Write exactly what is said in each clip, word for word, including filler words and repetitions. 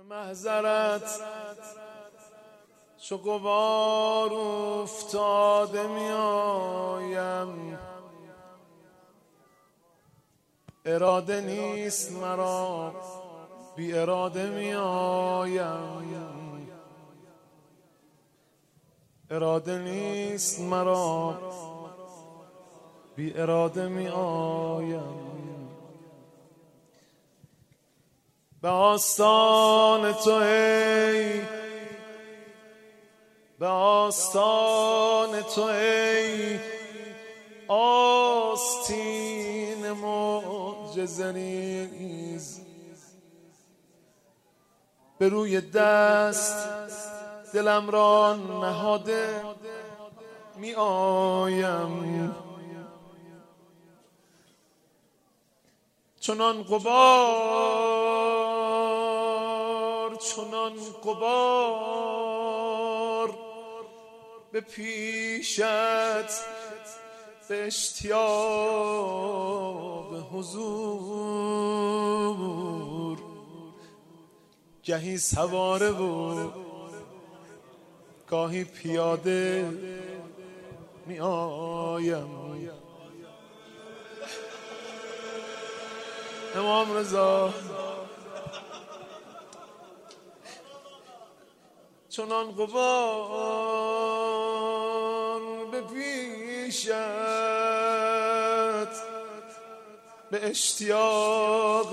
محضرت چو غبار افتاده می آیم، اراده نیست مرا بی اراده می آیم، اراده نیست مرا بی اراده می آیم. به آستان تو ای به آستان تو ای آستین معجزه‌ریز، به روی دست دلم را نهاده می آیم، چنان غبار چنان غبار به پیشت به اشتیاق حضور، گهی سواره و گاهی پیاده می آیم. امام رضا چنان غبار به پیشت به اشتیاق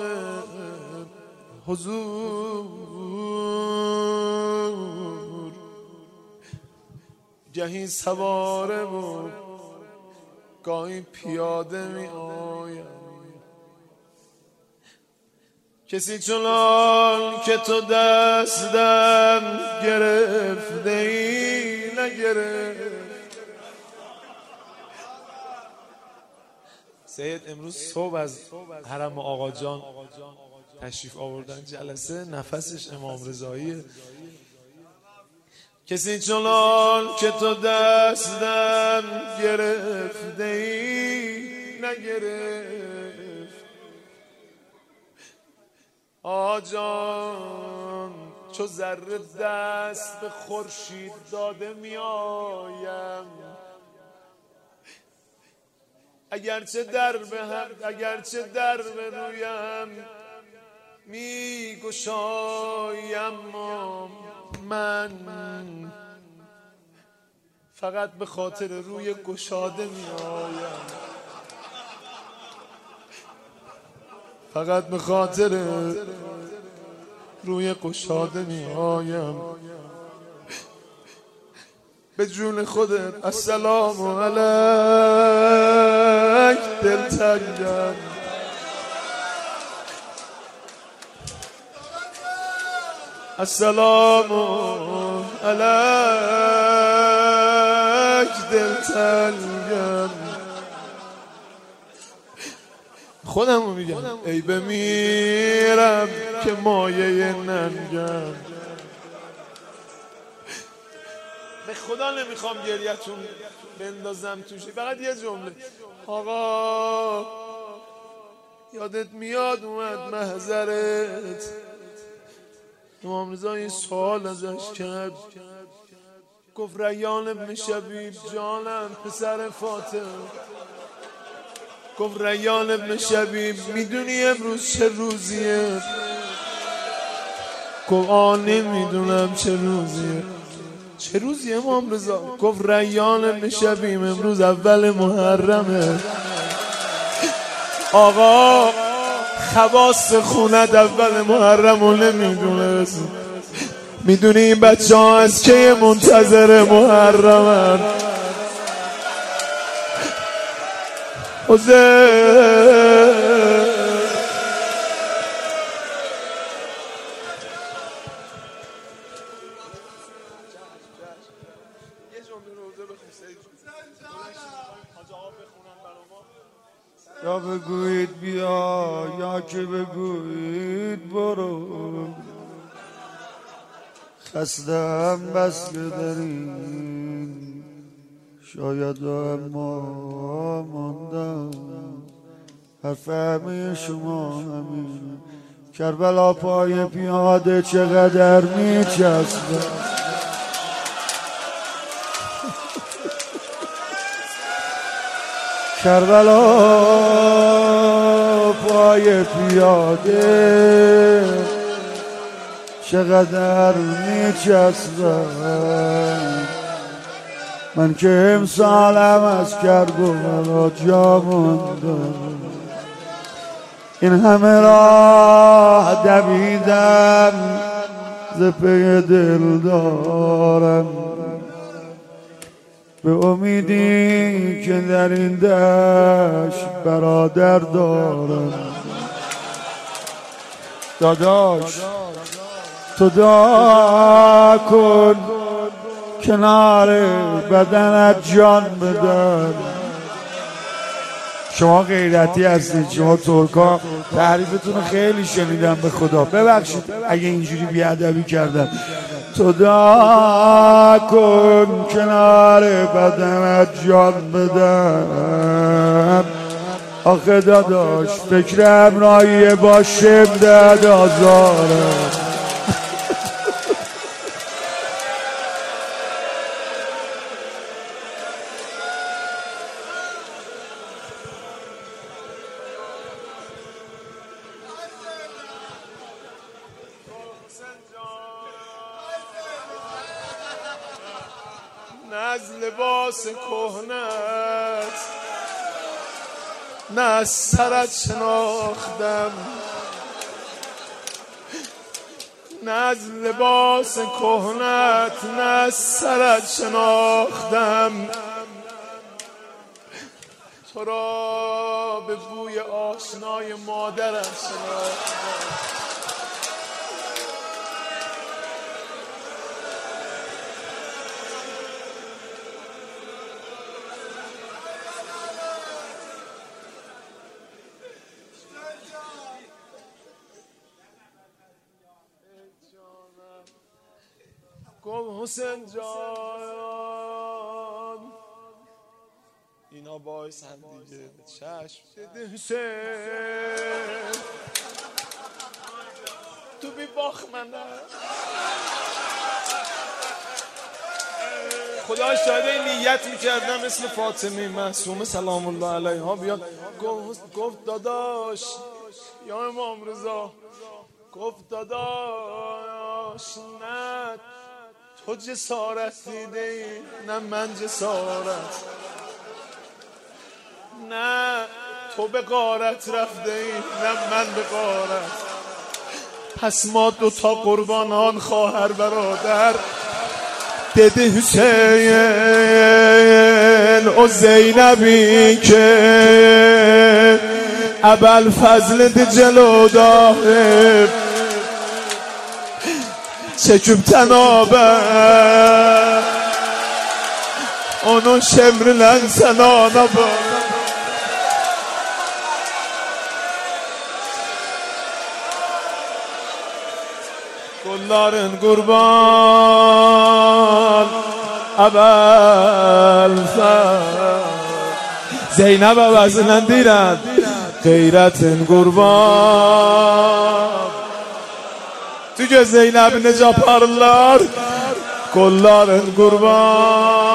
حضور، گهی سواره و گاهی پیاده می آیم. کسی چنان که تو دستم گرفته ای نگرفت. سید امروز صبح از حرم آقا جان تشریف آوردن جلسه، نفسش امام رضاییه. کسی چنان که تو دستم گرفته ای نگرفت. آجان چو ذره دست به خورشید داده می آیم، اگرچه در به هم اگرچه در به رویم می گشایم، من فقط به خاطر روی گشاده می آیم، فقط به خاطر روی گشاده می آیم. به جون خودت السلام علیک دلتنگم، السلام علیک دلتنگم. خودمو میگم ای بمیرم که مایه ننگم. به خدا نمیخوام گریتون بندازم توش، فقط یه جمله. آقا یادت میاد اومد محضرت، امام رضا یه سوال ازش کرد، گفت ریان ابن شبیب جانم پسر فاطمه، گفت ریان ابن شبیب میدونی امروز چه روزیه؟ گفت آه نمیدونم چه روزیه. چه روزیه امام رضا؟ گفت ریان ابن شبیب امروز اول محرمه. آقا خواص خونت اول محرم رو نمیدونست، میدونی این بچه ها از که منتظر محرمن؟ حسین یا بگویید بیا یا که بگویید برو، خستم بس که داریم شاید اما ماندم، حرف همه شما همین کربلا پای پیاده چقدر میچسبه، کربلا پای پیاده چقدر میچسبه. من که امسالم از کربلا جا موندم، این همه راه دویدم ز پی دل دارم، به امیدی که در این دشت برادر دارم. داداش تو دعا کن کنار بدنت جان بدن. شما غیرتی هستید، شما ترکا تعریفتون خیلی شنیدم، به خدا ببخشید اگه اینجوری بیادبی کردم. تو دعا کن کنار بدنت جان بدن. آخه داداش فکر امرایی باشم دد آزارم. نه از لباس کهنت نه از سرت شناختم، نه از لباس کهنت نه از سرت شناختم. تو را به بوی آشنای مادرم شناختم. گم حسین جان اینا باعث هم دیگه چشم بده حسین تو بی باخ منه. خدا شاید نیت میکردم اسم فاطمه معصومه سلام الله علیها بیاد. گفت داداش یا امام رضا، گفت داداش نه تو جسارت دیده ای نه من جسارت، نه تو به غارت رفته ای نه من به غارت. پس ما دوتا قربانان خواهر برادر دده حسین و زینبی که ابوالفضل ده جلو داره çekip tenabe onun şemrilen sen ana bak. Kulların kurban Abelfel Zeynep əvəzindən deyirəm Qeyrətin qurban. Tu göz Zeynəbi necə aparırlar, qolların qurban.